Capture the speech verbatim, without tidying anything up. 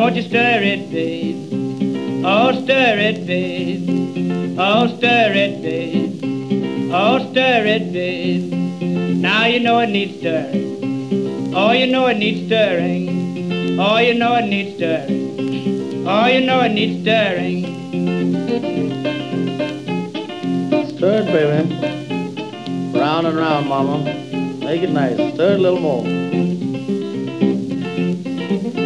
Won't you stir it, babe? Oh, stir it, babe. Oh, stir it, babe. Oh, stir it, babe. Now you know it needs stirring. Oh, you know it needs stirring. Oh, you know it needs stirring. Oh, you know it needs stirring. Stir it, baby. Round and round, mama. Make it nice. Stir it a little more.